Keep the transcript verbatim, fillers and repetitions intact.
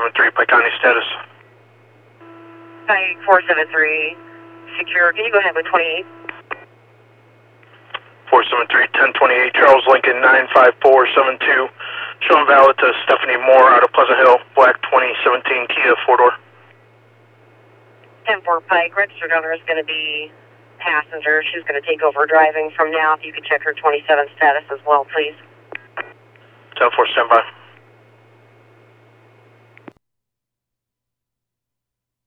seven three, Pike County status. Pike four seven three, secure. Can you go ahead with twenty-eight? four seven three, ten twenty-eight, Charles Lincoln nine five four seven two, showing valid to Stephanie Moore out of Pleasant Hill, black twenty seventeen Kia four-door. ten four Pike, registered owner is going to be passenger. She's going to take over driving from now. If you could check her twenty-seven status as well, please. ten four, stand by.